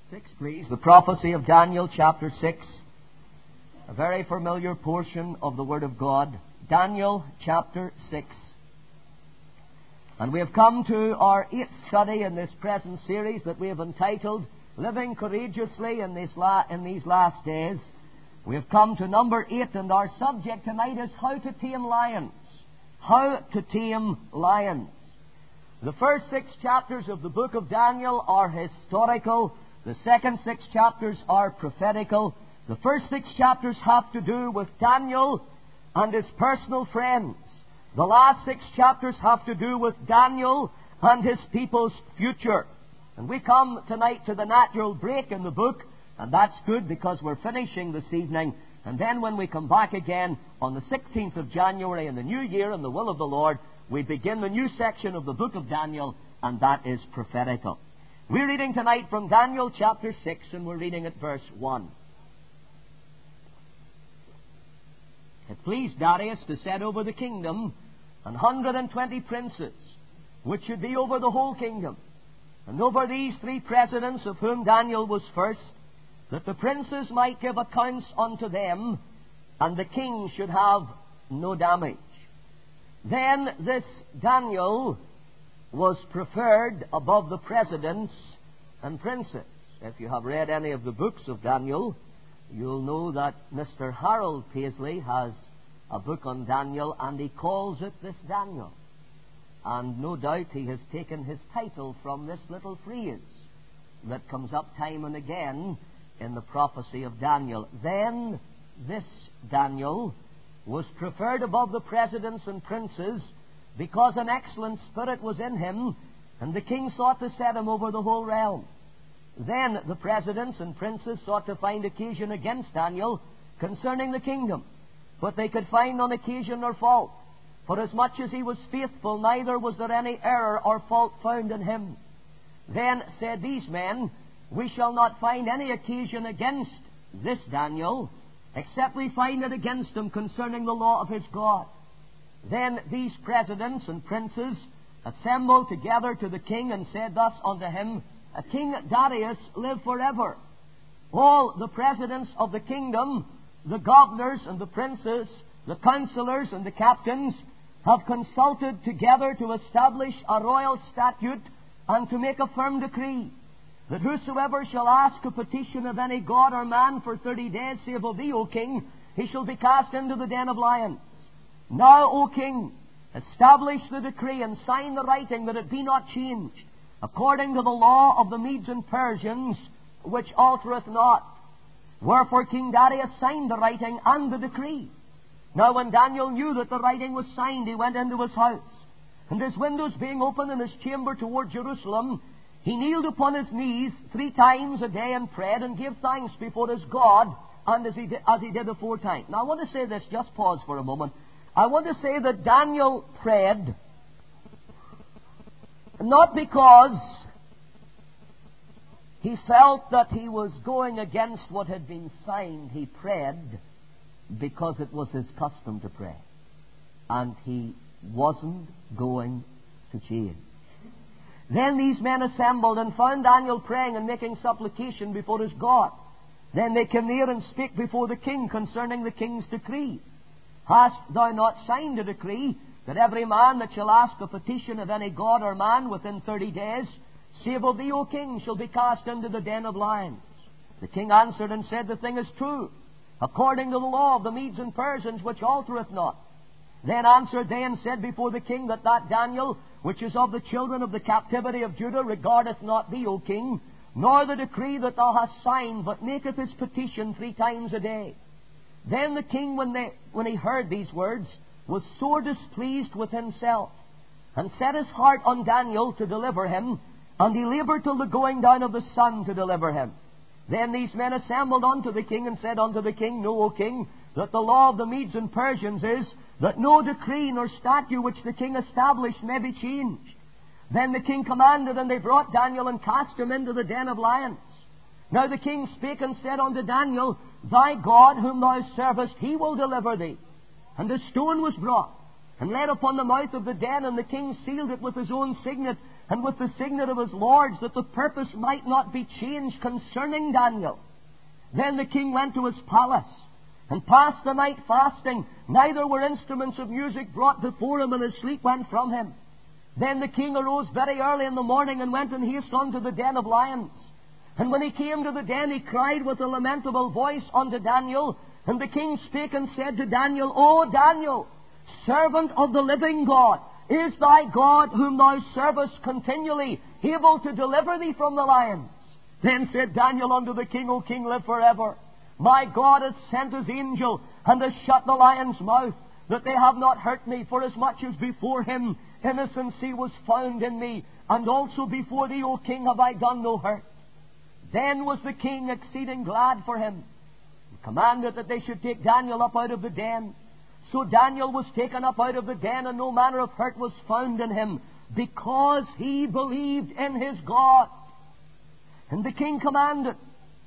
6, please. The prophecy of Daniel, chapter 6. A very familiar portion of the Word of God. Daniel, chapter 6. And we have come to our 8th study in this present series that we have entitled Living Courageously in these Last Days. We have come to number 8, and our subject tonight is How to Tame Lions. How to Tame Lions. The first 6 chapters of the book of Daniel are historical. The second 6 chapters are prophetical. The first 6 chapters have to do with Daniel and his personal friends. The last 6 chapters have to do with Daniel and his people's future. And we come tonight to the natural break in the book, and that's good because we're finishing this evening. And then when we come back again on the 16th of January in the new year in the will of the Lord, we begin the new section of the book of Daniel, and that is prophetical. We're reading tonight from Daniel chapter 6, and we're reading at verse 1. It pleased Darius to set over the kingdom 120 princes, which should be over the whole kingdom, and over these 3 presidents, of whom Daniel was first, that the princes might give accounts unto them, and the king should have no damage. Then this Daniel was preferred above the presidents and princes. If you have read any of the books of Daniel, you'll know that Mr. Harold Paisley has a book on Daniel, and he calls it this Daniel. And no doubt he has taken his title from this little phrase that comes up time and again in the prophecy of Daniel. Then this Daniel was preferred above the presidents and princes, because an excellent spirit was in him, and the king sought to set him over the whole realm. Then the presidents and princes sought to find occasion against Daniel concerning the kingdom, but they could find none occasion nor fault. For as much as he was faithful, neither was there any error or fault found in him. Then said these men, We shall not find any occasion against this Daniel, except we find it against him concerning the law of his God. Then these presidents and princes assembled together to the king, and said thus unto him, King Darius, live forever. All the presidents of the kingdom, the governors and the princes, the counselors and the captains, have consulted together to establish a royal statute and to make a firm decree, that whosoever shall ask a petition of any god or man for 30 days, save of thee, O king, he shall be cast into the den of lions. Now, O king, establish the decree and sign the writing, that it be not changed, according to the law of the Medes and Persians, which altereth not. Wherefore King Darius signed the writing and the decree. Now when Daniel knew that the writing was signed, he went into his house. And his windows being open in his chamber toward Jerusalem, he kneeled upon his knees 3 times a day and prayed, and gave thanks before his God, and as he did aforetime. Now I want to say this, just pause for a moment. I want to say that Daniel prayed not because he felt that he was going against what had been signed. He prayed because it was his custom to pray, and he wasn't going to change. Then these men assembled and found Daniel praying and making supplication before his God. Then they came near and spake before the king concerning the king's decree. Hast thou not signed a decree, that every man that shall ask a petition of any god or man within 30 days, save of thee, O king, shall be cast into the den of lions? The king answered and said, The thing is true, according to the law of the Medes and Persians, which altereth not. Then answered they and said before the king, that Daniel, which is of the children of the captivity of Judah, regardeth not thee, O king, nor the decree that thou hast signed, but maketh his petition 3 times a day. Then the king, when he heard these words, was sore displeased with himself, and set his heart on Daniel to deliver him, and he laboured till the going down of the sun to deliver him. Then these men assembled unto the king, and said unto the king, Know, O king, that the law of the Medes and Persians is, that no decree nor statute which the king established may be changed. Then the king commanded, and they brought Daniel and cast him into the den of lions. Now the king spake and said unto Daniel, Thy God whom thou servest, he will deliver thee. And a stone was brought, and laid upon the mouth of the den, and the king sealed it with his own signet, and with the signet of his lords, that the purpose might not be changed concerning Daniel. Then the king went to his palace, and passed the night fasting. Neither were instruments of music brought before him, and his sleep went from him. Then the king arose very early in the morning, and went in haste unto the den of lions. And when he came to the den, he cried with a lamentable voice unto Daniel. And the king spake and said to Daniel, O Daniel, servant of the living God, is thy God, whom thou servest continually, able to deliver thee from the lions? Then said Daniel unto the king, O king, live forever. My God hath sent his angel, and has shut the lion's mouth, that they have not hurt me, forasmuch as before him innocency was found in me, and also before thee, O king, have I done no hurt. Then was the king exceeding glad for him, and commanded that they should take Daniel up out of the den. So Daniel was taken up out of the den, and no manner of hurt was found in him, because he believed in his God. And the king commanded.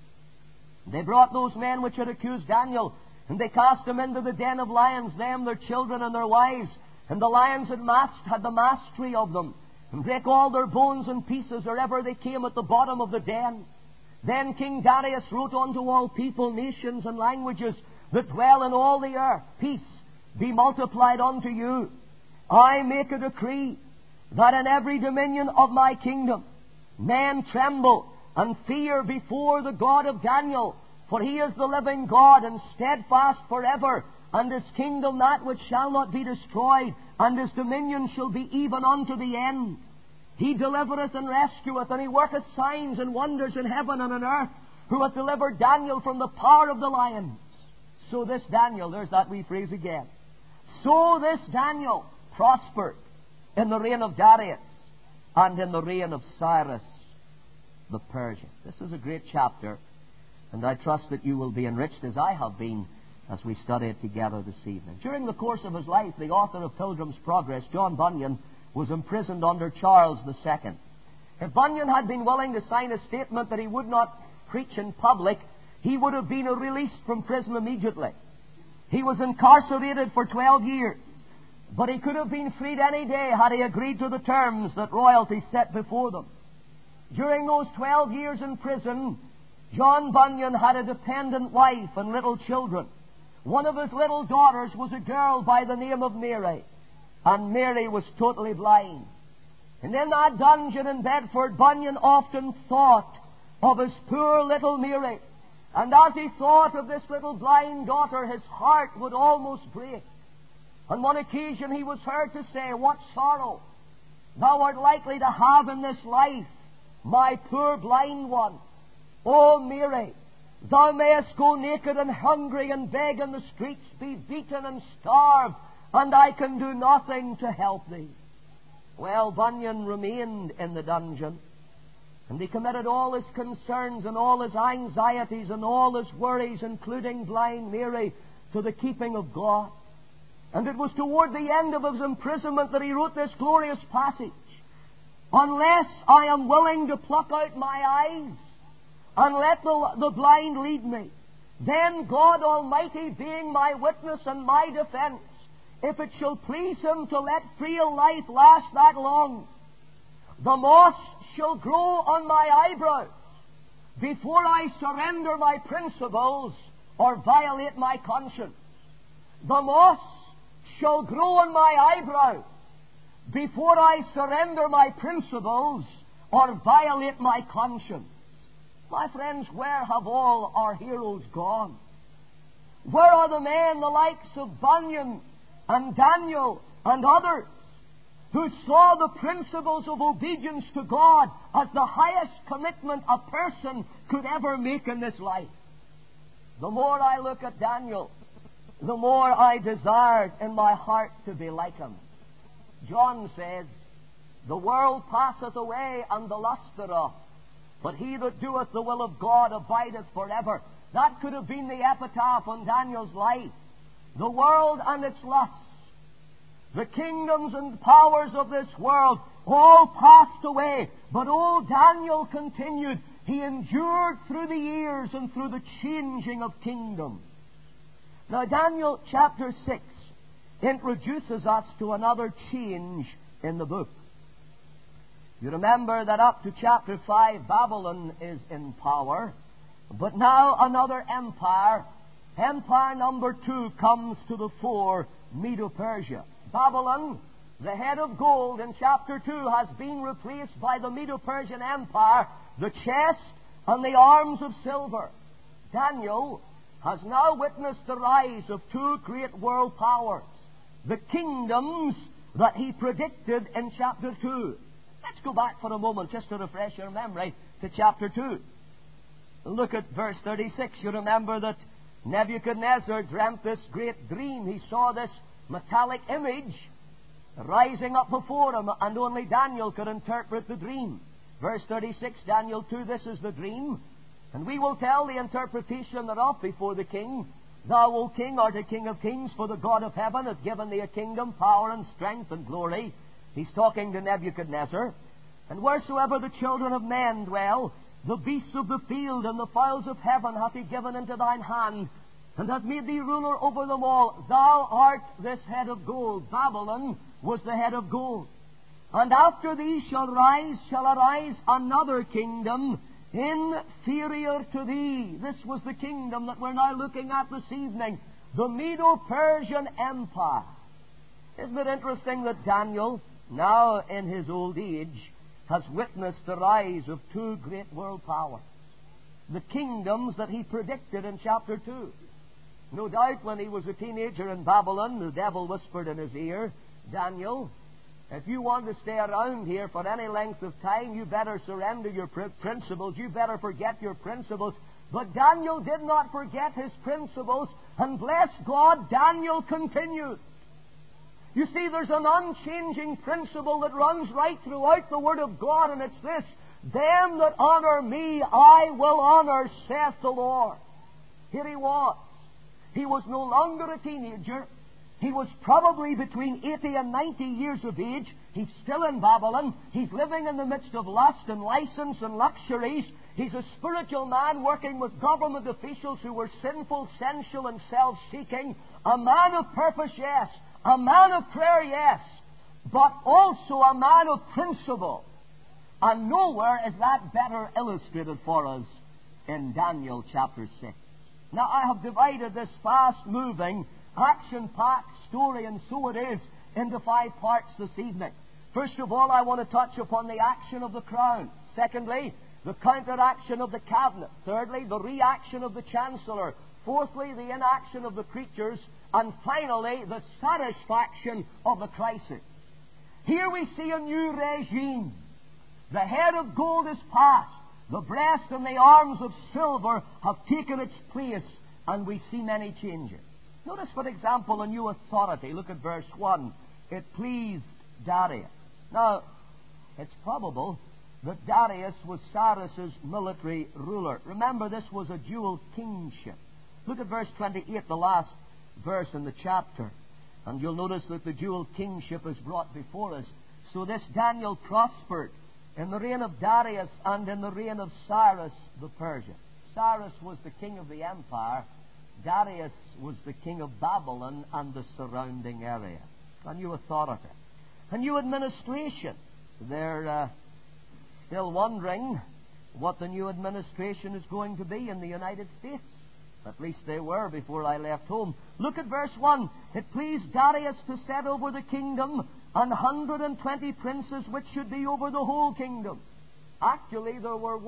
They brought those men which had accused Daniel, and they cast them into the den of lions, them, their children, and their wives. And the lions had the mastery of them, and brake all their bones in pieces, or ever they came at the bottom of the den. Then King Darius wrote unto all people, nations, and languages that dwell in all the earth, peace be multiplied unto you. I make a decree that in every dominion of my kingdom men tremble and fear before the God of Daniel, for he is the living God, and steadfast forever, and his kingdom that which shall not be destroyed, and his dominion shall be even unto the end. He delivereth and rescueth, and he worketh signs and wonders in heaven and on earth, who hath delivered Daniel from the power of the lions. So this Daniel, there's that wee phrase again, so this Daniel prospered in the reign of Darius and in the reign of Cyrus the Persian. This is a great chapter, and I trust that you will be enriched as I have been as we study it together this evening. During the course of his life, the author of Pilgrim's Progress, John Bunyan, was imprisoned under Charles II. If Bunyan had been willing to sign a statement that he would not preach in public, he would have been released from prison immediately. He was incarcerated for 12 years, but he could have been freed any day had he agreed to the terms that royalty set before them. During those 12 years in prison, John Bunyan had a dependent wife and little children. One of his little daughters was a girl by the name of Mary, and Mary was totally blind. And in that dungeon in Bedford, Bunyan often thought of his poor little Mary. And as he thought of this little blind daughter, his heart would almost break. On one occasion he was heard to say, "What sorrow thou art likely to have in this life, my poor blind one. O Mary, thou mayest go naked and hungry and beg in the streets, be beaten and starve, and I can do nothing to help thee." Well, Bunyan remained in the dungeon, and he committed all his concerns and all his anxieties and all his worries, including blind Mary, to the keeping of God. And it was toward the end of his imprisonment that he wrote this glorious passage: "Unless I am willing to pluck out my eyes and let the blind lead me, then God Almighty being my witness and my defense, if it shall please Him to let frail life last that long, the moss shall grow on my eyebrows before I surrender my principles or violate my conscience. The moss shall grow on my eyebrows before I surrender my principles or violate my conscience." My friends, where have all our heroes gone? Where are the men, the likes of Bunyan and Daniel and others, who saw the principles of obedience to God as the highest commitment a person could ever make in this life? The more I look at Daniel, the more I desired in my heart to be like him. John says, "The world passeth away and the lust thereof, but he that doeth the will of God abideth forever." That could have been the epitaph on Daniel's life. The world and its lusts, the kingdoms and powers of this world, all passed away. But old Daniel continued. He endured through the years and through the changing of kingdoms. Now, Daniel chapter 6 introduces us to another change in the book. You remember that up to chapter 5, Babylon is in power. But now another empire, empire number 2, comes to the fore, Medo-Persia. Babylon, the head of gold in chapter 2, has been replaced by the Medo-Persian Empire, the chest and the arms of silver. Daniel has now witnessed the rise of 2 great world powers, the kingdoms that he predicted in chapter 2. Let's go back for a moment just to refresh your memory to chapter 2. Look at verse 36. You remember that Nebuchadnezzar dreamt this great dream. He saw this metallic image rising up before him, and only Daniel could interpret the dream. Verse 36, Daniel 2, this is the dream, and we will tell the interpretation thereof before the king. Thou, O king, art a king of kings, for the God of heaven hath given thee a kingdom, power, and strength, and glory. He's talking to Nebuchadnezzar. And wheresoever the children of men dwell, the beasts of the field and the fowls of heaven hath he given into thine hand, and hath made thee ruler over them all. Thou art this head of gold. Babylon was the head of gold. And after thee shall arise another kingdom inferior to thee. This was the kingdom that we're now looking at this evening, the Medo-Persian Empire. Isn't it interesting that Daniel, now in his old age, has witnessed the rise of 2 great world powers, the kingdoms that he predicted in chapter 2. No doubt when he was a teenager in Babylon, the devil whispered in his ear, Daniel, if you want to stay around here for any length of time, you better surrender your principles. You better forget your principles. But Daniel did not forget his principles, and bless God, Daniel continued. You see, there's an unchanging principle that runs right throughout the Word of God, and it's this: them that honor me, I will honor, saith the Lord. Here he was. He was no longer a teenager. He was probably between 80 and 90 years of age. He's still in Babylon. He's living in the midst of lust and license and luxuries. He's a spiritual man working with government officials who were sinful, sensual, and self-seeking. A man of purpose, yes. A man of prayer, yes. But also a man of principle. And nowhere is that better illustrated for us in Daniel chapter 6. Now, I have divided this fast-moving, action-packed story, and so it is, into 5 parts this evening. First of all, I want to touch upon the action of the crown. Secondly, the counteraction of the cabinet. Thirdly, the reaction of the chancellor. Fourthly, the inaction of the preachers. And finally, the satisfaction of the crisis. Here we see a new regime. The head of gold is past. The breast and the arms of silver have taken its place, and we see many changes. Notice, for example, a new authority. Look at verse 1. It pleased Darius. Now, it's probable that Darius was Cyrus's military ruler. Remember, this was a dual kingship. Look at verse 28, the last verse in the chapter, and you'll notice that the dual kingship is brought before us. So this Daniel prospered in the reign of Darius and in the reign of Cyrus the Persian. Cyrus was the king of the empire. Darius was the king of Babylon and the surrounding area. A new authority. A new administration. They're still wondering what the new administration is going to be in the United States. At least they were before I left home. Look at verse 1. It pleased Darius to set over the kingdom 120 princes which should be over the whole kingdom. Actually, there were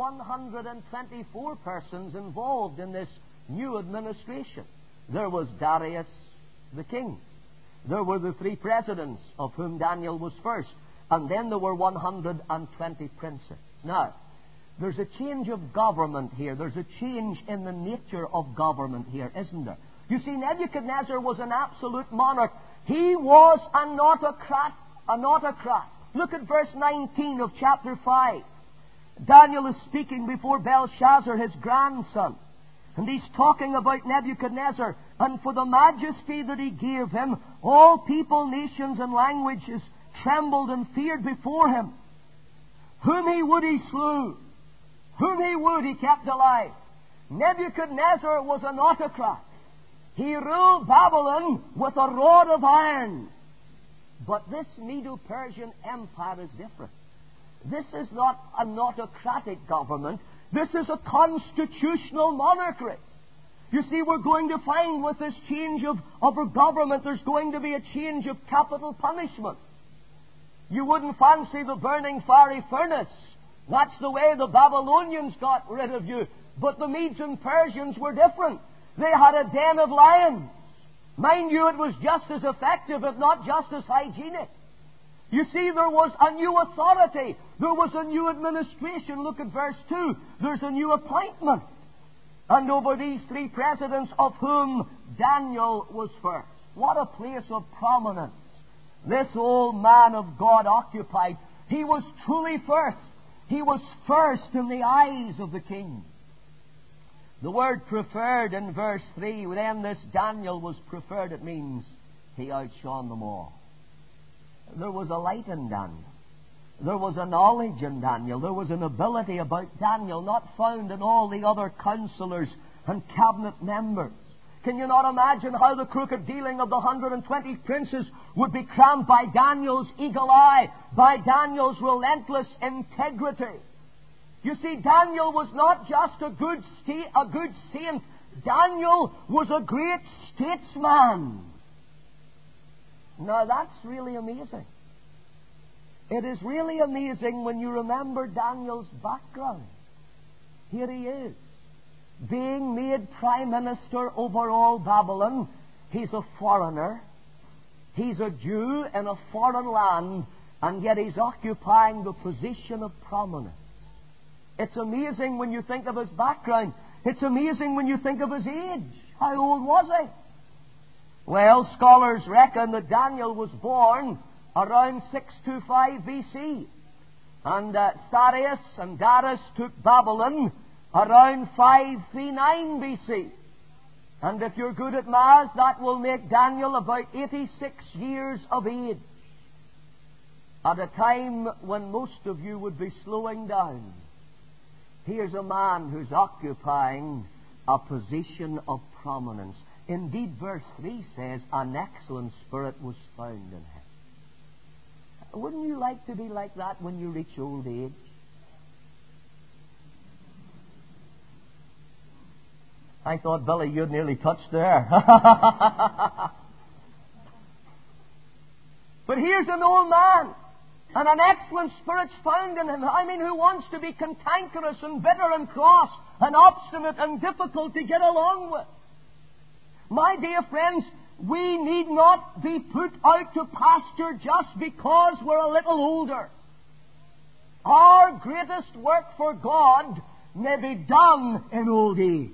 124 persons involved in this new administration. There was Darius the king. There were the 3 presidents, of whom Daniel was first. And then there were 120 princes. Now, there's a change of government here. There's a change in the nature of government here, isn't there? You see, Nebuchadnezzar was an absolute monarch. He was an autocrat. Look at verse 19 of chapter 5. Daniel is speaking before Belshazzar, his grandson. And he's talking about Nebuchadnezzar. And for the majesty that he gave him, all people, nations, and languages trembled and feared before him. Whom he would, he slew. Whom he would, he kept alive. Nebuchadnezzar was an autocrat. He ruled Babylon with a rod of iron. But this Medo-Persian Empire is different. This is not an autocratic government. This is a constitutional monarchy. You see, we're going to find with this change of our government, there's going to be a change of capital punishment. You wouldn't fancy the burning fiery furnace. That's the way the Babylonians got rid of you. But the Medes and Persians were different. They had a den of lions. Mind you, it was just as effective, if not just as hygienic. You see, there was a new authority. There was a new administration. Look at verse 2. There's a new appointment. And over these three presidents, of whom Daniel was first. What a place of prominence this old man of God occupied. He was truly first. He was first in the eyes of the king. The word preferred in verse 3, then this Daniel was preferred, it means he outshone them all. There was a light in Daniel. There was a knowledge in Daniel. There was an ability about Daniel not found in all the other counselors and cabinet members. Can you not imagine how the crooked dealing of the 120 princes would be crammed by Daniel's eagle eye, by Daniel's relentless integrity? You see, Daniel was not just a good saint. Daniel was a great statesman. Now, that's really amazing. It is really amazing when you remember Daniel's background. Here he is, being made prime minister over all Babylon. He's a foreigner. He's a Jew in a foreign land, and yet he's occupying the position of prominence. It's amazing when you think of his background. It's amazing when you think of his age. How old was he? Well, scholars reckon that Daniel was born around 625 BC. And Cyrus and Darius took Babylon around 539 BC. And if you're good at maths, that will make Daniel about 86 years of age. At a time when most of you would be slowing down. Here's a man who's occupying a position of prominence. Indeed, verse 3 says, an excellent spirit was found in him. Wouldn't you like to be like that when you reach old age? I thought, Billy, you'd nearly touched there. But here's an old man, and an excellent spirit's found in him. I mean, who wants to be cantankerous and bitter and cross and obstinate and difficult to get along with? My dear friends, we need not be put out to pasture just because we're a little older. Our greatest work for God may be done in old age.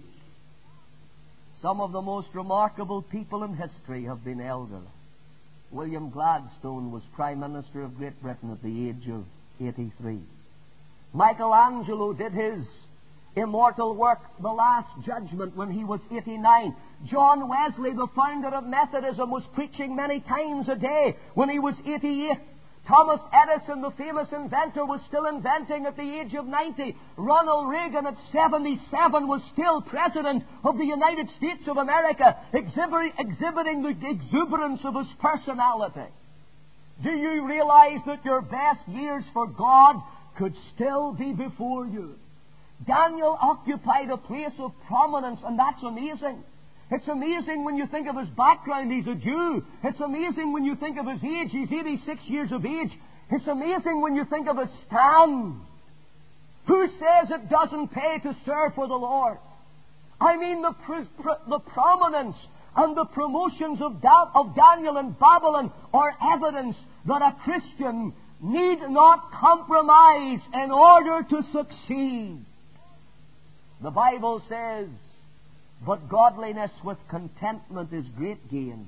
Some of the most remarkable people in history have been elderly. William Gladstone was Prime Minister of Great Britain at the age of 83. Michelangelo did his immortal work, The Last Judgment, when he was 89. John Wesley, the founder of Methodism, was preaching many times a day when he was 88. Thomas Edison, the famous inventor, was still inventing at the age of 90. Ronald Reagan at 77 was still President of the United States of America, exhibiting the exuberance of his personality. Do you realize that your best years for God could still be before you? Daniel occupied a place of prominence, and that's amazing. It's amazing when you think of his background. He's a Jew. It's amazing when you think of his age. He's 86 years of age. It's amazing when you think of his stand. Who says it doesn't pay to serve for the Lord? I mean, the prominence and the promotions of Daniel in Babylon are evidence that a Christian need not compromise in order to succeed. The Bible says, but godliness with contentment is great gain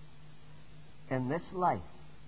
in this life.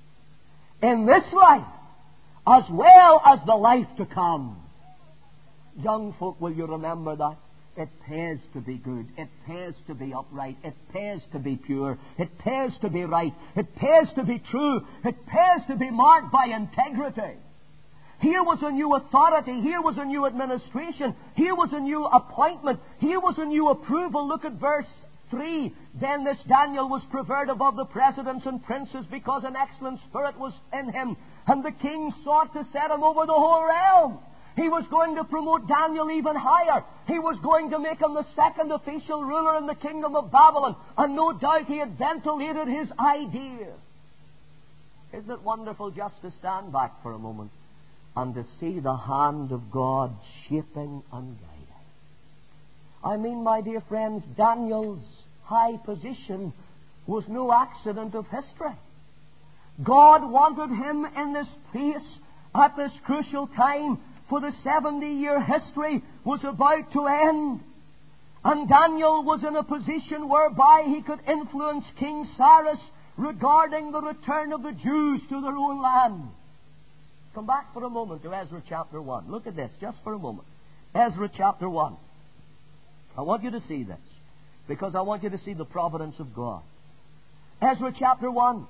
In this life, as well as the life to come. Young folk, will you remember that? It pays to be good. It pays to be upright. It pays to be pure. It pays to be right. It pays to be true. It pays to be marked by integrity. Here was a new authority. Here was a new administration. Here was a new appointment. Here was a new approval. Look at verse 3, then this Daniel was preferred above the presidents and princes because an excellent spirit was in him, and the king sought to set him over the whole realm. He was going to promote Daniel even higher. He was going to make him the second official ruler in the kingdom of Babylon, and no doubt he had ventilated his idea. Isn't it wonderful just to stand back for a moment and to see the hand of God shaping and guiding? I mean, my dear friends, Daniel's high position was no accident of history. God wanted him in this place at this crucial time, for the 70-year history was about to end. And Daniel was in a position whereby he could influence King Cyrus regarding the return of the Jews to their own land. Come back for a moment to Ezra chapter 1. Look at this, just for a moment. Ezra chapter 1. I want you to see this, because I want you to see the providence of God. Ezra chapter 1.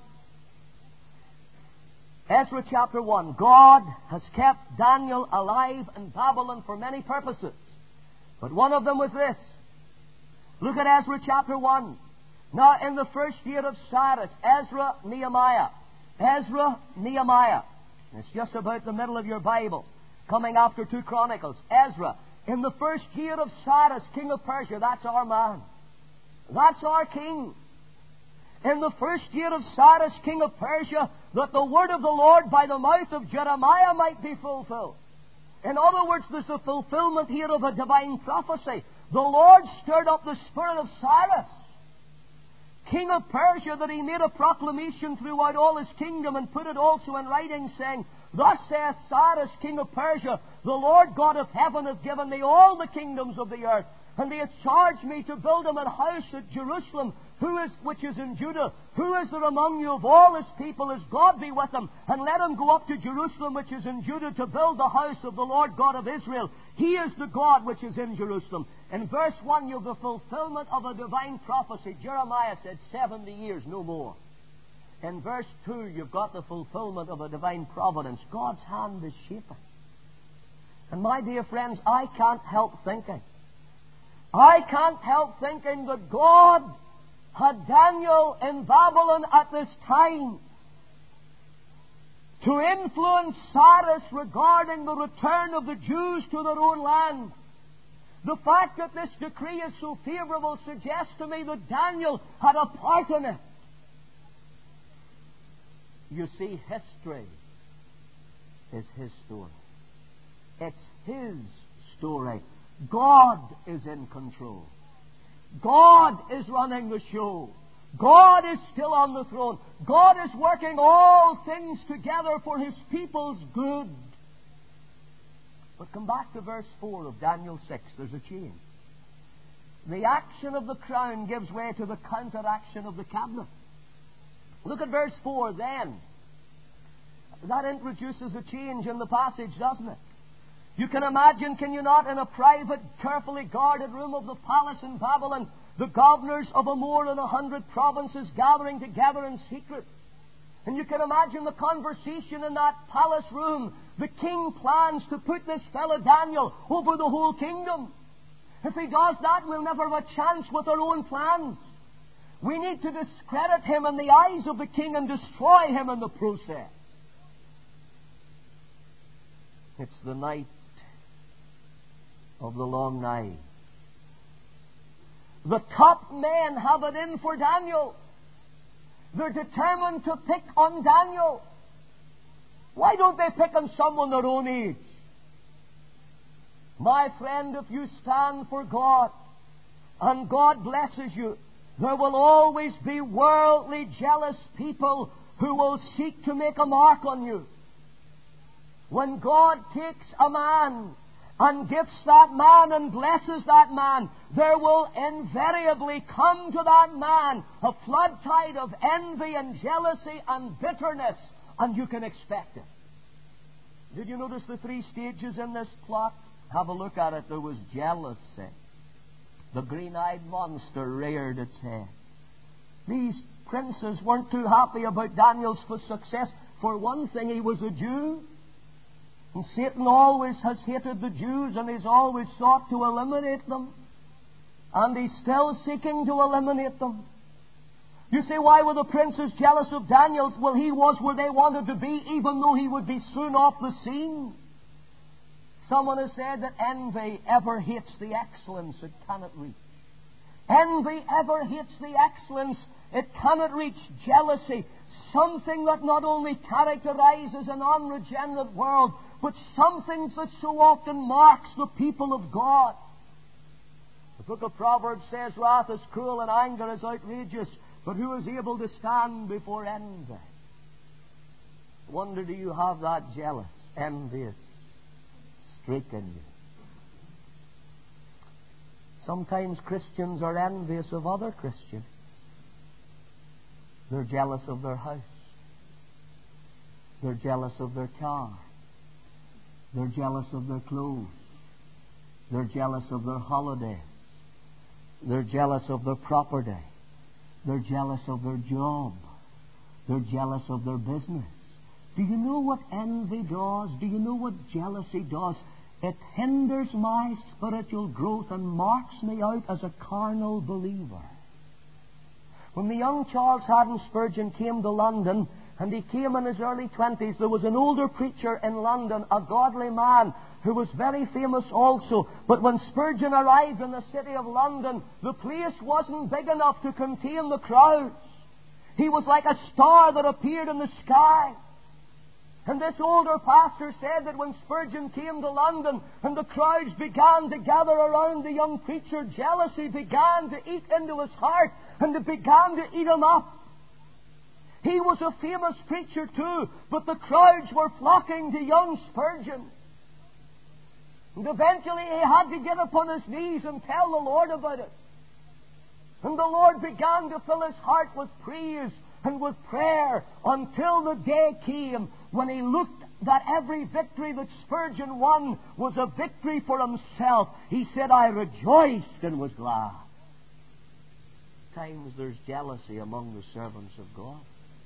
Ezra chapter 1. God has kept Daniel alive in Babylon for many purposes. But one of them was this. Look at Ezra chapter 1. Now, in the first year of Cyrus, Ezra, Nehemiah. Ezra, Nehemiah. It's just about the middle of your Bible, coming after 2 Chronicles. Ezra. In the first year of Cyrus, king of Persia, that's our man. That's our king. In the first year of Cyrus, king of Persia, that the word of the Lord by the mouth of Jeremiah might be fulfilled. In other words, there's the fulfillment here of a divine prophecy. The Lord stirred up the spirit of Cyrus, king of Persia, that he made a proclamation throughout all his kingdom and put it also in writing, saying, Thus saith Cyrus, king of Persia, the Lord God of heaven hath given me all the kingdoms of the earth, and he hath charged me to build him an house at Jerusalem, which is in Judah. Who is there among you of all his people? As God be with him, and let him go up to Jerusalem, which is in Judah, to build the house of the Lord God of Israel. He is the God which is in Jerusalem. In verse 1, you have the fulfillment of a divine prophecy. Jeremiah said 70 years, no more. In verse 2, you've got the fulfillment of a divine providence. God's hand is shaping. And my dear friends, I can't help thinking that God had Daniel in Babylon at this time to influence Cyrus regarding the return of the Jews to their own land. The fact that this decree is so favorable suggests to me that Daniel had a part in it. You see, history is his story. It's his story. God is in control. God is running the show. God is still on the throne. God is working all things together for his people's good. But come back to verse 4 of Daniel 6. There's a change. The action of the crown gives way to the counteraction of the cabinet. Look at verse 4 then. That introduces a change in the passage, doesn't it? You can imagine, can you not, in a private, carefully guarded room of the palace in Babylon, the governors of more than 100 provinces gathering together in secret. And you can imagine the conversation in that palace room. The king plans to put this fellow Daniel over the whole kingdom. If he does that, we'll never have a chance with our own plans. We need to discredit him in the eyes of the king and destroy him in the process. It's the night of the long night. The top men have it in for Daniel. They're determined to pick on Daniel. Why don't they pick on someone their own age? My friend, if you stand for God and God blesses you, there will always be worldly, jealous people who will seek to make a mark on you. When God takes a man and gifts that man and blesses that man, there will invariably come to that man a flood tide of envy and jealousy and bitterness, and you can expect it. Did you notice the 3 stages in this plot? Have a look at it. There was jealousy. The green-eyed monster reared its head. These princes weren't too happy about Daniel's success. For one thing, he was a Jew. And Satan always has hated the Jews, and he's always sought to eliminate them. And he's still seeking to eliminate them. You say, why were the princes jealous of Daniel? Well, he was where they wanted to be, even though he would be soon off the scene. Someone has said that envy ever hates the excellence it cannot reach. Envy ever hates the excellence it cannot reach. Jealousy, something that not only characterizes an unregenerate world, but something that so often marks the people of God. The book of Proverbs says, wrath is cruel and anger is outrageous, but who is able to stand before envy? I wonder, do you have that jealous, envious streak in you? Sometimes Christians are envious of other Christians. They're jealous of their house. They're jealous of their car. They're jealous of their clothes. They're jealous of their holidays. They're jealous of their property. They're jealous of their job. They're jealous of their business. Do you know what envy does? Do you know what jealousy does? It hinders my spiritual growth and marks me out as a carnal believer. When the young Charles Haddon Spurgeon came to London, and he came in his early 20s, there was an older preacher in London, a godly man, who was very famous also. But when Spurgeon arrived in the city of London, the place wasn't big enough to contain the crowds. He was like a star that appeared in the sky. And this older pastor said that when Spurgeon came to London and the crowds began to gather around the young preacher, jealousy began to eat into his heart and it began to eat him up. He was a famous preacher too, but the crowds were flocking to young Spurgeon. And eventually he had to get upon his knees and tell the Lord about it. And the Lord began to fill his heart with praise and with prayer until the day came when he looked that every victory that Spurgeon won was a victory for himself. He said, I rejoiced and was glad. Times there's jealousy among the servants of God.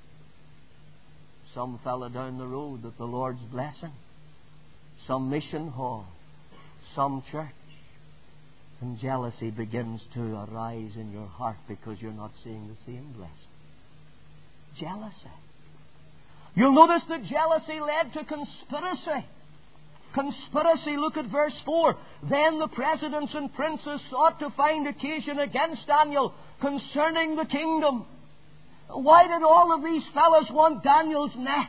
Some fella down the road that the Lord's blessing, some mission hall, some church, and jealousy begins to arise in your heart because you're not seeing the same blessing. Jealousy. You'll notice that jealousy led to conspiracy. Conspiracy, look at verse 4. Then the presidents and princes sought to find occasion against Daniel concerning the kingdom. Why did all of these fellows want Daniel's neck?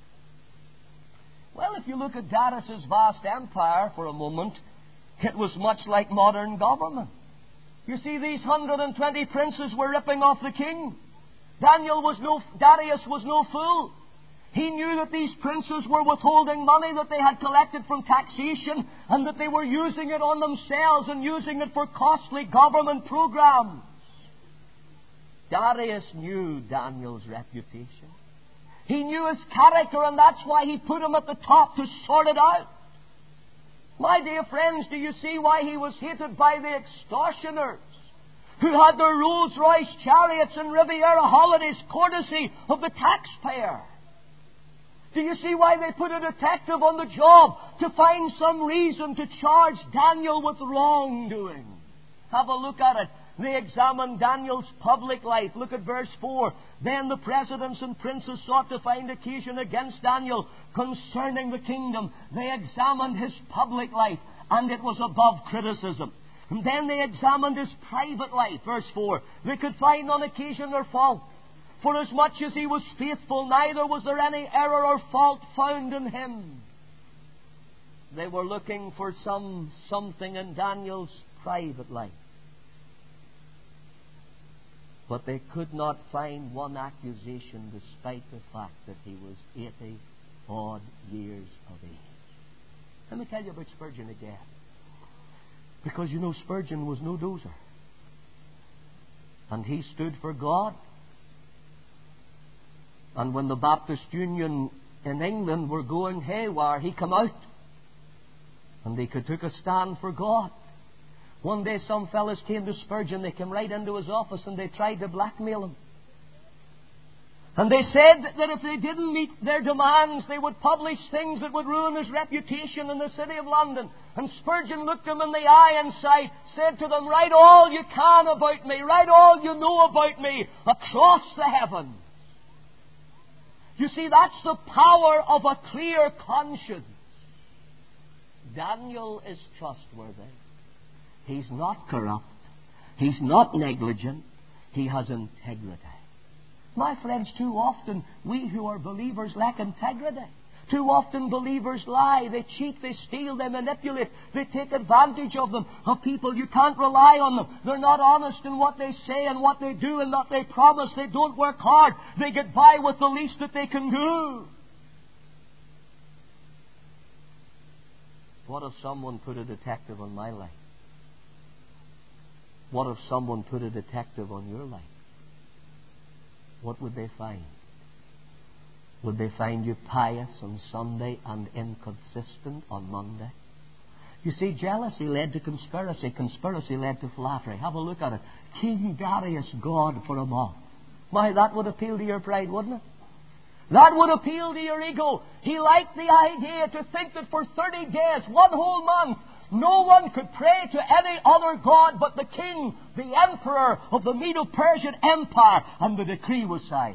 Well, if you look at Darius' vast empire for a moment, it was much like modern government. You see, these 120 princes were ripping off the king. Darius was no fool. He knew that these princes were withholding money that they had collected from taxation and that they were using it on themselves and using it for costly government programs. Darius knew Daniel's reputation. He knew his character, and that's why he put him at the top to sort it out. My dear friends, do you see why he was hated by the extortioners who had their Rolls-Royce chariots and Riviera holidays courtesy of the taxpayer? Do you see why they put a detective on the job to find some reason to charge Daniel with wrongdoing? Have a look at it. They examined Daniel's public life. Look at verse 4. Then the presidents and princes sought to find occasion against Daniel concerning the kingdom. They examined his public life, and it was above criticism. And then they examined his private life. Verse 4. They could find on occasion or fault. For as much as he was faithful, neither was there any error or fault found in him. They were looking for something in Daniel's private life. But they could not find one accusation despite the fact that he was 80-odd years of age. Let me tell you about Spurgeon again. Because you know Spurgeon was no dozer. And he stood for God. And when the Baptist Union in England were going haywire, he came out. And they took a stand for God. One day some fellas came to Spurgeon, they came right into his office and they tried to blackmail him. And they said that if they didn't meet their demands, they would publish things that would ruin his reputation in the city of London. And Spurgeon looked them in the eye and said to them, write all you can about me, write all you know about me across the heavens. You see, that's the power of a clear conscience. Daniel is trustworthy. He's not corrupt. He's not negligent. He has integrity. My friends, too often we who are believers lack integrity. Too often believers lie, they cheat, they steal, they manipulate, they take advantage of people. You can't rely on them. They're not honest in what they say and what they do and what they promise. They don't work hard. They get by with the least that they can do. What if someone put a detective on my life? What if someone put a detective on your life? What would they find? Would they find you pious on Sunday and inconsistent on Monday? You see, jealousy led to conspiracy. Conspiracy led to flattery. Have a look at it. King Darius, God for a month. My, that would appeal to your pride, wouldn't it? That would appeal to your ego. He liked the idea to think that for 30 days, one whole month, no one could pray to any other god but the king, the emperor of the Medo-Persian Empire, and the decree was signed.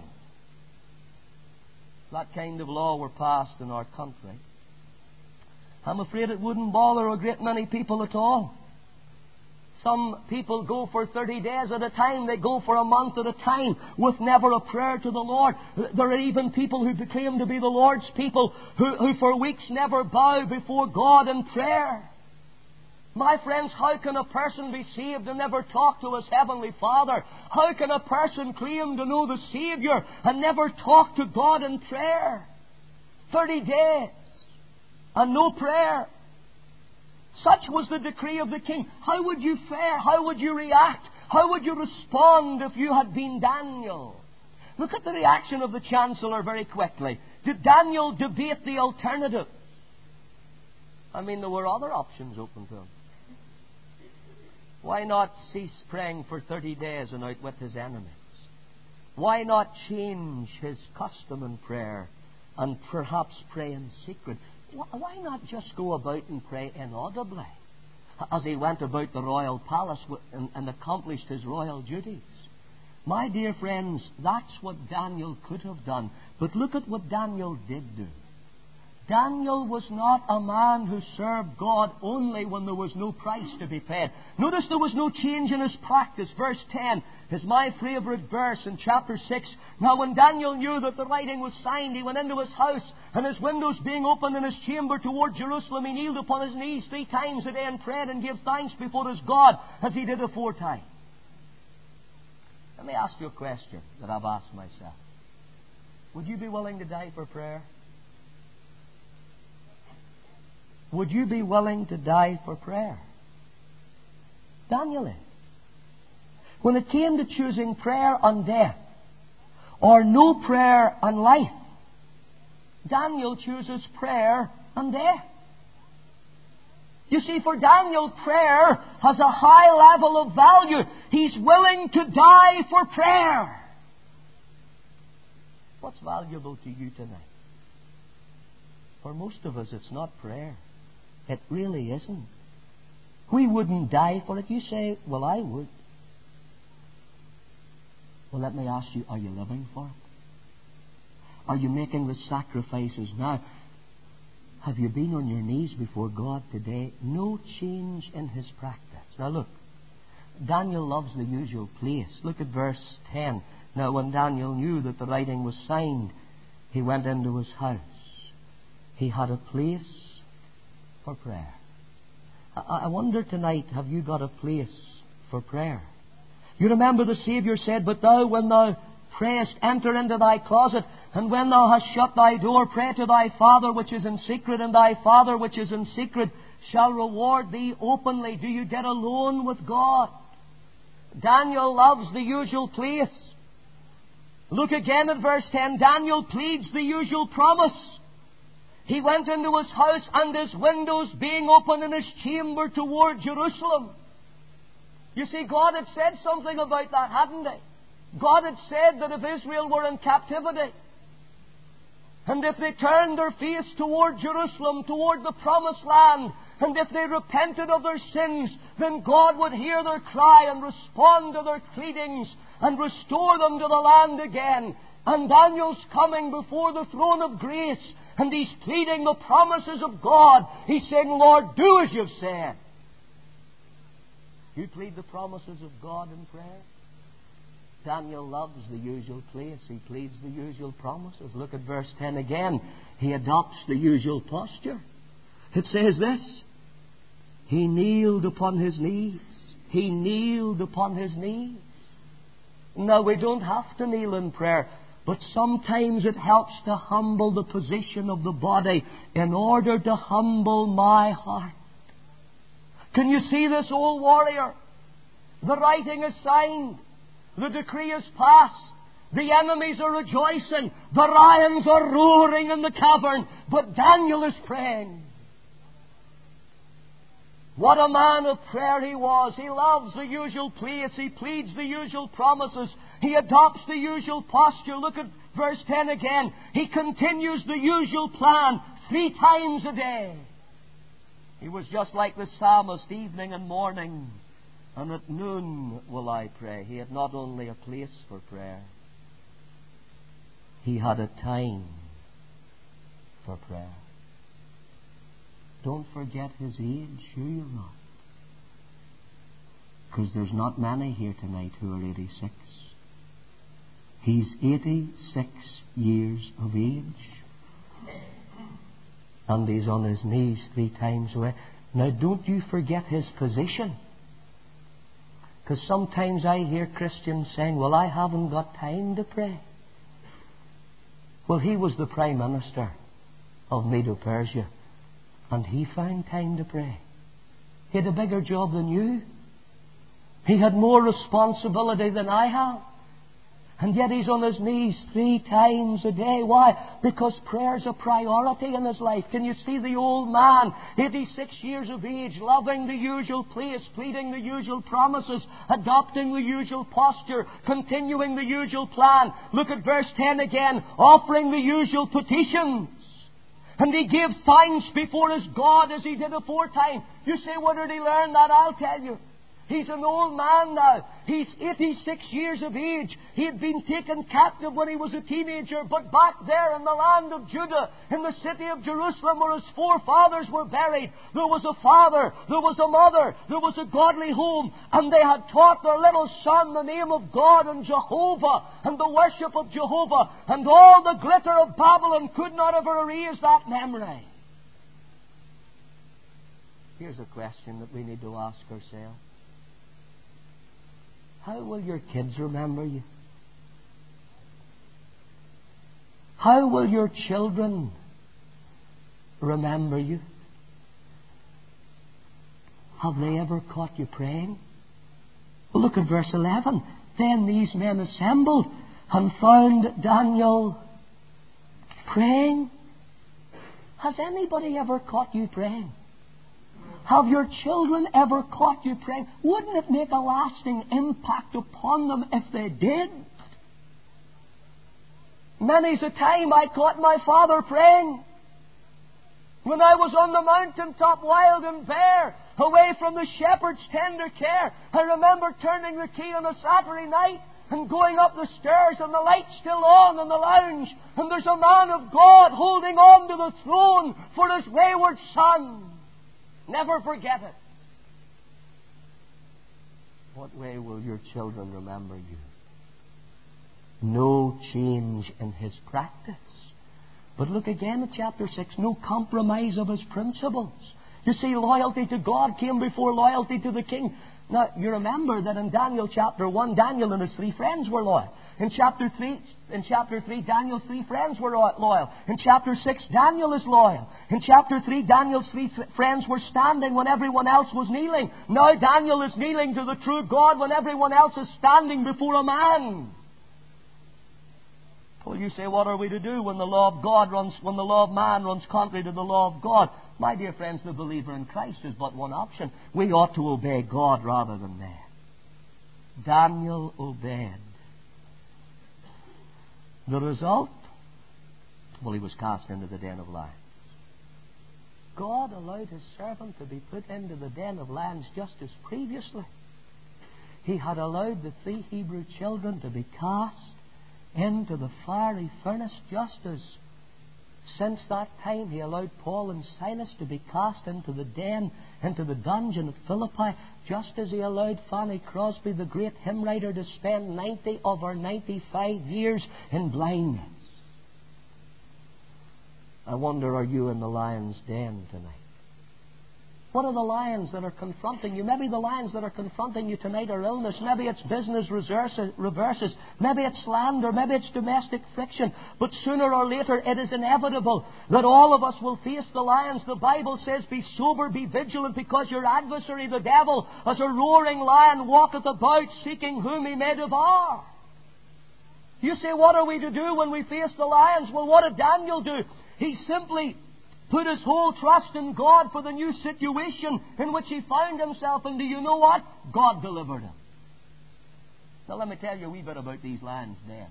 That kind of law were passed in our country, I'm afraid it wouldn't bother a great many people at all. Some people go for 30 days at a time. They go for a month at a time with never a prayer to the Lord. There are even people who claim to be the Lord's people who for weeks never bow before God in prayer. My friends, how can a person be saved and never talk to his Heavenly Father? How can a person claim to know the Savior and never talk to God in prayer? 30 days and no prayer. Such was the decree of the king. How would you fare? How would you react? How would you respond if you had been Daniel? Look at the reaction of the chancellor very quickly. Did Daniel debate the alternative? I mean, there were other options open to him. Why not cease praying for 30 days and outwit his enemies? Why not change his custom in prayer and perhaps pray in secret? Why not just go about and pray inaudibly as he went about the royal palace and accomplished his royal duties? My dear friends, that's what Daniel could have done. But look at what Daniel did do. Daniel was not a man who served God only when there was no price to be paid. Notice there was no change in his practice. Verse 10 is my favourite verse in chapter 6. Now when Daniel knew that the writing was signed, he went into his house, and his windows being opened in his chamber toward Jerusalem, he kneeled upon his knees 3 times a day and prayed and gave thanks before his God, as he did aforetime. Let me ask you a question that I've asked myself. Would you be willing to die for prayer? Would you be willing to die for prayer? Daniel is. When it came to choosing prayer and death, or no prayer and life, Daniel chooses prayer and death. You see, for Daniel, prayer has a high level of value. He's willing to die for prayer. What's valuable to you tonight? For most of us, it's not prayer. It really isn't. We wouldn't die for it. You say, well, I would. Well, let me ask you, are you living for it? Are you making the sacrifices now? Have you been on your knees before God today? No change in his practice. Now look, Daniel loves the usual place. Look at verse 10. Now when Daniel knew that the writing was signed, he went into his house. He had a place for prayer. I wonder tonight, have you got a place for prayer? You remember the Saviour said, but thou, when thou prayest, enter into thy closet, and when thou hast shut thy door, pray to thy Father which is in secret, and thy Father which is in secret shall reward thee openly. Do you get alone with God? Daniel loves the usual place. Look again at verse 10. Daniel pleads the usual promise. He went into his house, and his windows being open in his chamber toward Jerusalem. You see, God had said something about that, hadn't he? God had said that if Israel were in captivity, and if they turned their face toward Jerusalem, toward the promised land, And if they repented of their sins, then God would hear their cry and respond to their pleadings and restore them to the land again. And Daniel's coming before the throne of grace, and he's pleading the promises of God. He's saying, Lord, do as you've said. You plead the promises of God in prayer? Daniel loves the usual place. He pleads the usual promises. Look at verse 10 again. He adopts the usual posture. It says this: he kneeled upon his knees. He kneeled upon his knees. Now, we don't have to kneel in prayer, but sometimes it helps to humble the position of the body in order to humble my heart. Can you see this old warrior? The writing is signed. The decree is passed. The enemies are rejoicing. The lions are roaring in the cavern. But Daniel is praying. What a man of prayer he was. He loves the usual place. He pleads the usual promises. He adopts the usual posture. Look at verse 10 again. He continues the usual plan 3 times a day. He was just like the psalmist, evening and morning, and at noon will I pray. He had not only a place for prayer, he had a time for prayer. Don't forget his age. Sure you'll not. Because there's not many here tonight who are 86. He's 86 years of age. And he's on his knees 3 times a week. Now don't you forget his position. Because sometimes I hear Christians saying, well, I haven't got time to pray. Well, he was the Prime Minister of Medo-Persia, and he found time to pray. He had a bigger job than you. He had more responsibility than I have. And yet he's on his knees 3 times a day. Why? Because prayer's a priority in his life. Can you see the old man, 86 years of age, loving the usual place, pleading the usual promises, adopting the usual posture, continuing the usual plan. Look at verse 10 again. Offering the usual petitions. And he gives thanks before his God as he did aforetime. You say, where did he learn that? I'll tell you. He's an old man now. He's 86 years of age. He had been taken captive when he was a teenager, but back there in the land of Judah, in the city of Jerusalem where his forefathers were buried, there was a father, there was a mother, there was a godly home, and they had taught their little son the name of God and Jehovah and the worship of Jehovah, and all the glitter of Babylon could not ever erase that memory. Here's a question that we need to ask ourselves. How will your kids remember you? How will your children remember you? Have they ever caught you praying? Well, look at verse 11. Then these men assembled and found Daniel praying. Has anybody ever caught you praying? Have your children ever caught you praying? Wouldn't it make a lasting impact upon them if they did? Many's a time I caught my father praying. When I was on the mountaintop, wild and bare, away from the shepherd's tender care, I remember turning the key on a Saturday night and going up the stairs and the light's still on in the lounge, and there's a man of God holding on to the throne for his wayward son. Never forget it. What way will your children remember you? No change in his practice. But look again at chapter 6. No compromise of his principles. You see, loyalty to God came before loyalty to the king. Now, you remember that in Daniel chapter 1, Daniel and his 3 friends were loyal. In chapter 3, Daniel's 3 friends were loyal. In chapter 6, Daniel is loyal. In chapter 3, Daniel's 3 friends were standing when everyone else was kneeling. Now Daniel is kneeling to the true God when everyone else is standing before a man. Well, you say, what are we to do when the law of man runs contrary to the law of God? My dear friends, the believer in Christ is but one option. We ought to obey God rather than man. Daniel obeyed. The result? Well, he was cast into the den of lions. God allowed His servant to be put into the den of lions just as previously He had allowed the 3 Hebrew children to be cast into the fiery furnace, just as since that time He allowed Paul and Silas to be cast into the den, into the dungeon at Philippi, just as He allowed Fanny Crosby, the great hymn writer, to spend 90 of her 95 years in blindness. I wonder, are you in the lion's den tonight? What are the lions that are confronting you? Maybe the lions that are confronting you tonight are illness. Maybe it's business reverses. Maybe it's slander. Maybe it's domestic friction. But sooner or later it is inevitable that all of us will face the lions. The Bible says, be sober, be vigilant, because your adversary, the devil, as a roaring lion, walketh about, seeking whom he may devour. You say, what are we to do when we face the lions? Well, what did Daniel do? He simply put his whole trust in God for the new situation in which he found himself. And do you know what? God delivered him. Now let me tell you a wee bit about these lions' den.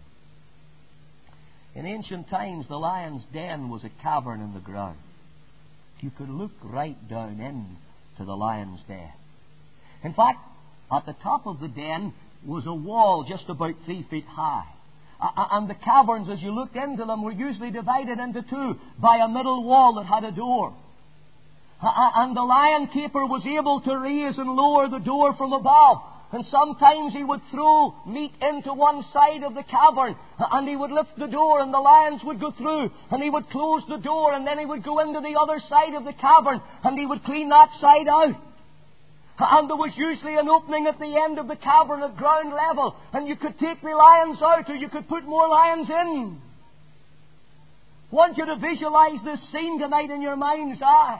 In ancient times, the lion's den was a cavern in the ground. You could look right down into the lion's den. In fact, at the top of the den was a wall just about 3 feet high. And the caverns, as you looked into them, were usually divided into 2 by a middle wall that had a door. And the lion keeper was able to raise and lower the door from above. And sometimes he would throw meat into one side of the cavern, and he would lift the door, and the lions would go through, and he would close the door, and then he would go into the other side of the cavern, and he would clean that side out. And there was usually an opening at the end of the cavern at ground level, and you could take the lions out, or you could put more lions in. I want you to visualize this scene tonight in your mind's eye.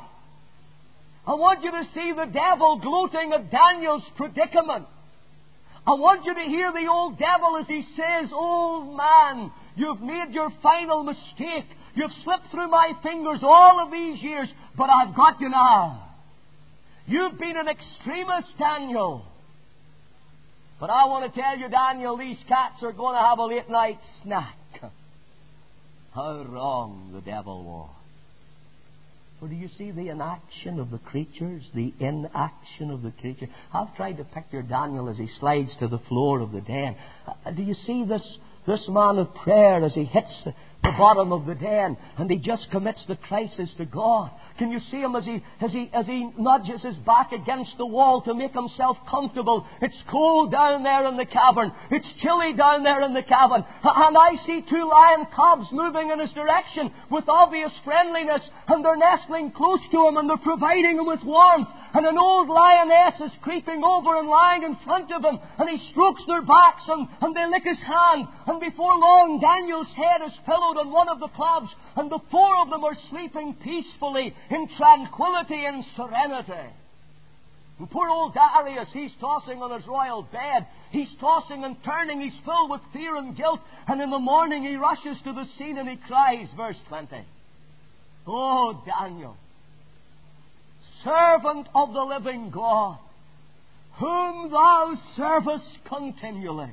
I want you to see the devil gloating at Daniel's predicament. I want you to hear the old devil as he says, "Old man, you've made your final mistake. You've slipped through my fingers all of these years, but I've got you now. You've been an extremist, Daniel. But I want to tell you, Daniel, these cats are going to have a late night snack." How wrong the devil was. Or do you see the inaction of the creatures? The inaction of the creature. I've tried to picture Daniel as he slides to the floor of the den. Do you see this man of prayer as he hits the bottom of the den, and he just commits the crisis to God? Can you see him as he nudges his back against the wall to make himself comfortable? It's cold down there in the cavern. It's chilly down there in the cavern. And I see 2 lion cubs moving in his direction with obvious friendliness, and they're nestling close to him, and they're providing him with warmth. And an old lioness is creeping over and lying in front of him, and he strokes their backs, and they lick his hand. And before long, Daniel's head is pillowed on one of the cubs, and the 4 of them are sleeping peacefully in tranquility and serenity. And poor old Darius, he's tossing on his royal bed. He's tossing and turning. He's filled with fear and guilt. And in the morning he rushes to the scene and he cries, verse 20, "Oh, Daniel, servant of the living God, whom thou servest continually,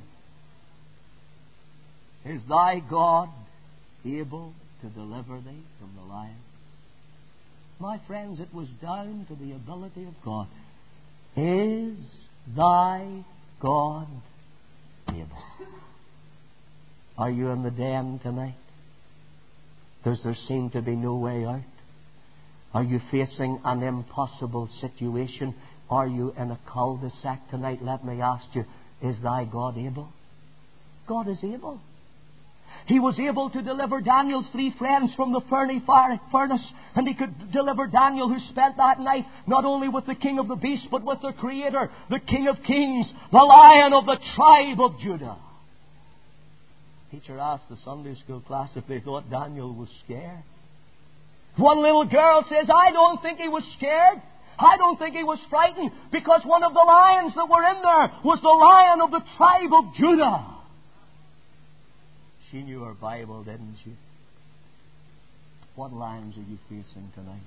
is thy God able to deliver thee from the lions?" My friends, it was down to the ability of God. Is thy God able? Are you in the den tonight? Does there seem to be no way out? Are you facing an impossible situation? Are you in a cul-de-sac tonight? Let me ask you, is thy God able? God is able. He was able to deliver Daniel's 3 friends from the fiery furnace, and he could deliver Daniel, who spent that night not only with the King of the beasts, but with their Creator, the King of kings, the Lion of the tribe of Judah. Teacher asked the Sunday school class if they thought Daniel was scared. One little girl says, "I don't think he was scared. I don't think he was frightened, because one of the lions that were in there was the Lion of the tribe of Judah." She knew her Bible, didn't she? What lions are you facing tonight?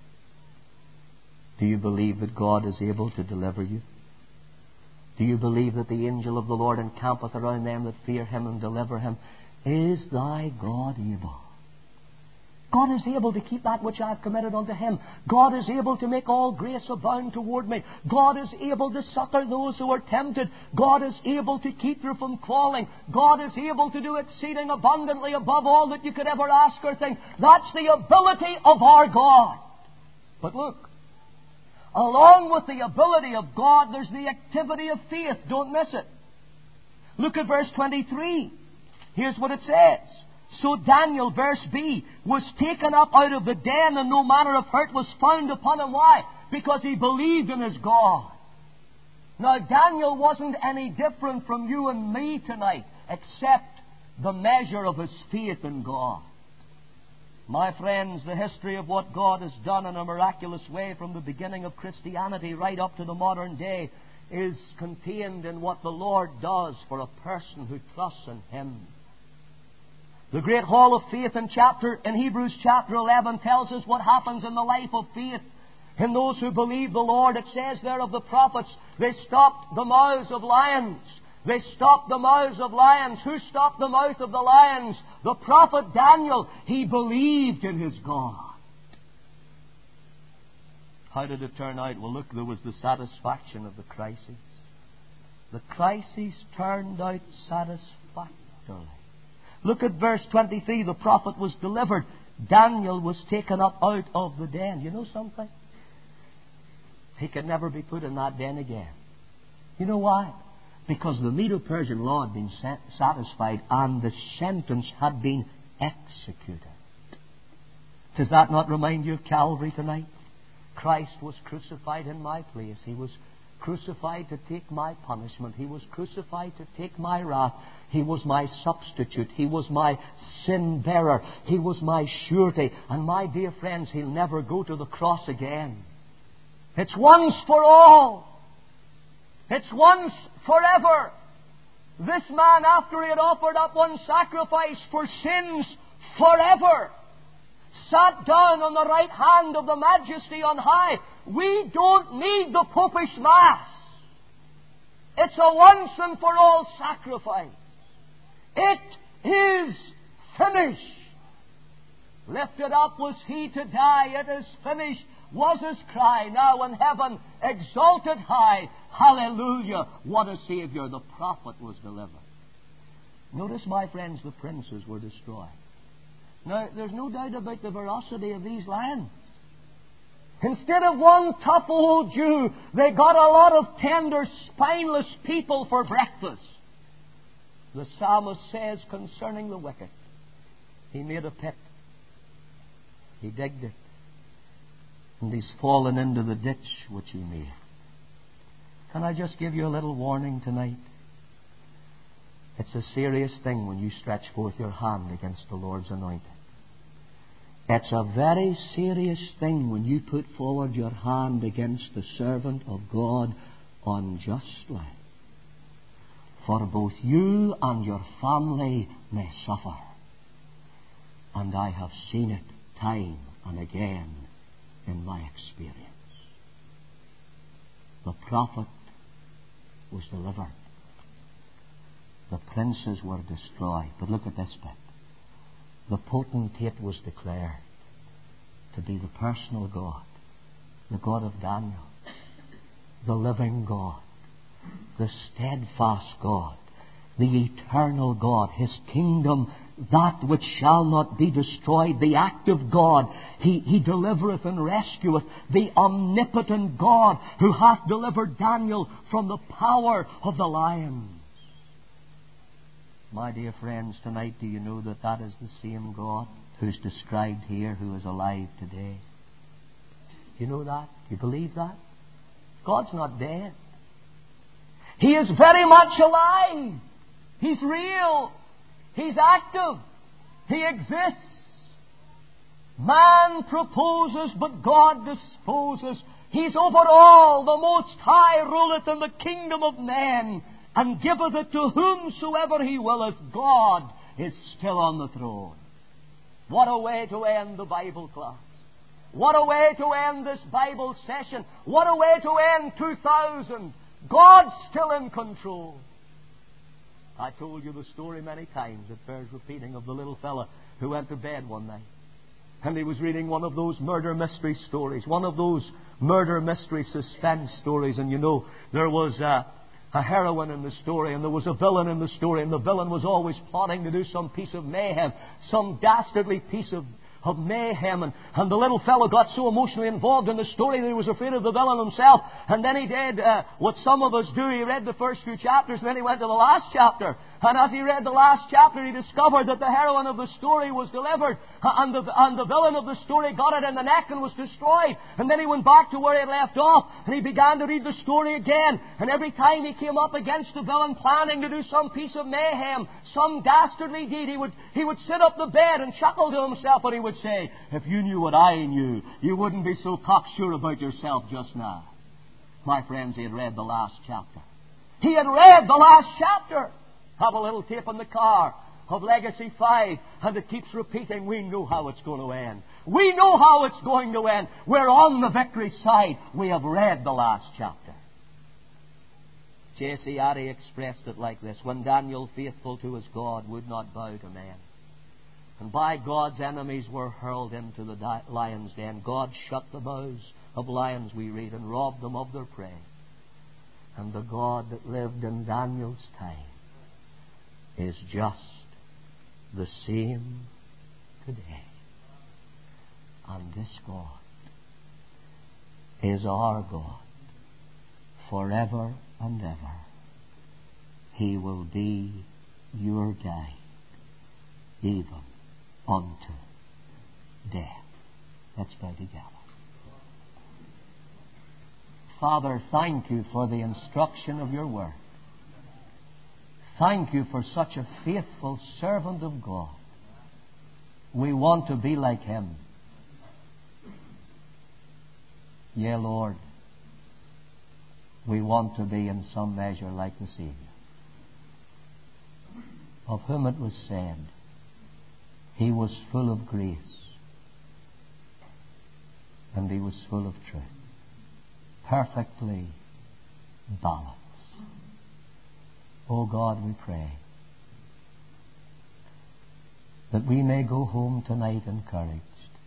Do you believe that God is able to deliver you? Do you believe that the angel of the Lord encampeth around them that fear Him and deliver Him? Is thy God able? God is able to keep that which I have committed unto Him. God is able to make all grace abound toward me. God is able to succor those who are tempted. God is able to keep you from falling. God is able to do exceeding abundantly above all that you could ever ask or think. That's the ability of our God. But look, along with the ability of God, there's the activity of faith. Don't miss it. Look at verse 23. Here's what it says. So Daniel, verse B, was taken up out of the den, and no manner of hurt was found upon him. Why? Because he believed in his God. Now, Daniel wasn't any different from you and me tonight, except the measure of his faith in God. My friends, the history of what God has done in a miraculous way from the beginning of Christianity right up to the modern day is contained in what the Lord does for a person who trusts in Him. The great hall of faith in Hebrews chapter 11 tells us what happens in the life of faith. In those who believe the Lord, it says there of the prophets, they stopped the mouths of lions. They stopped the mouths of lions. Who stopped the mouth of the lions? The prophet Daniel. He believed in his God. How did it turn out? Well, look, there was the satisfaction of the crisis. The crisis turned out satisfactorily. Look at verse 23. The prophet was delivered. Daniel was taken up out of the den. You know something? He could never be put in that den again. You know why? Because the Medo-Persian law had been satisfied and the sentence had been executed. Does that not remind you of Calvary tonight? Christ was crucified in my place. He was crucified to take my punishment. He was crucified to take my wrath. He was my substitute. He was my sin bearer. He was my surety. And my dear friends, He'll never go to the cross again. It's once for all. It's once forever. This man, after he had offered up one sacrifice for sins forever, sat down on the right hand of the Majesty on high. We don't need the Popish Mass. It's a once and for all sacrifice. It is finished. Lifted up was He to die. It is finished was His cry. Now in heaven, exalted high. Hallelujah. What a Savior. The prophet was delivered. Notice, my friends, the princes were destroyed. Now, there's no doubt about the veracity of these lions. Instead of one tough old Jew, they got a lot of tender, spineless people for breakfast. The psalmist says concerning the wicked, he made a pit. He digged it. And he's fallen into the ditch which he made. Can I just give you a little warning tonight? It's a serious thing when you stretch forth your hand against the Lord's anointed. It's a very serious thing when you put forward your hand against the servant of God unjustly. For both you and your family may suffer. And I have seen it time and again in my experience. The prophet was delivered. The princes were destroyed. But look at this bit. The potentate was declared to be the personal God, the God of Daniel, the living God, the steadfast God, the eternal God, His kingdom, that which shall not be destroyed, the active God. He delivereth and rescueth, the omnipotent God who hath delivered Daniel from the power of the lions. My dear friends, tonight, do you know that that is the same God who's described here, who is alive today? Do you know that? Do you believe that? God's not dead. He is very much alive. He's real. He's active. He exists. Man proposes, but God disposes. He's over all. The Most High ruleth in the kingdom of men, and giveth it to whomsoever He willeth. God is still on the throne. What a way to end the Bible class. What a way to end this Bible session. What a way to end 2000. God's still in control. I told you the story many times. It bears repeating, of the little fella who went to bed one night. And he was reading one of those murder mystery stories, one of those murder mystery suspense stories. And you know, there was a heroine in the story, and there was a villain in the story, and the villain was always plotting to do some piece of mayhem, some dastardly piece of mayhem, and the little fellow got so emotionally involved in the story that he was afraid of the villain himself. And then he did what some of us do. He read the first few chapters, and then he went to the last chapter. And as he read the last chapter, he discovered that the heroine of the story was delivered, and the villain of the story got it in the neck and was destroyed. And then he went back to where he had left off, and he began to read the story again. And every time he came up against the villain planning to do some piece of mayhem, some dastardly deed, he would sit up the bed and chuckle to himself, and he would say, "If you knew what I knew, you wouldn't be so cocksure about yourself just now." My friends, he had read the last chapter. He had read the last chapter. Have a little tape in the car of Legacy 5, and it keeps repeating, "We know how it's going to end. We know how it's going to end. We're on the victory side. We have read the last chapter." J.C. Addy expressed it like this: when Daniel, faithful to his God, would not bow to men, and by God's enemies were hurled into the lion's den, God shut the mouths of lions, we read, and robbed them of their prey. And the God that lived in Daniel's time is just the same today. And this God is our God forever and ever. He will be your guide even unto death. Let's pray together. Father, thank you for the instruction of your word. Thank you for such a faithful servant of God. We want to be like him. Yea, Lord, we want to be in some measure like the Savior, of whom it was said, He was full of grace and He was full of truth, perfectly balanced. Oh God, we pray that we may go home tonight encouraged,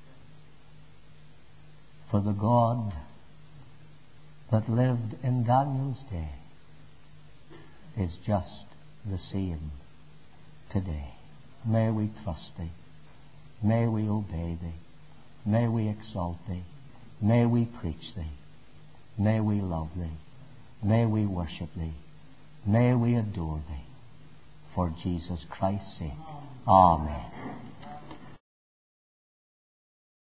for the God that lived in Daniel's day is just the same today. May we trust Thee. May we obey Thee. May we exalt Thee. May we preach Thee. May we love Thee. May we worship Thee. May we adore Thee. For Jesus Christ's sake. Amen.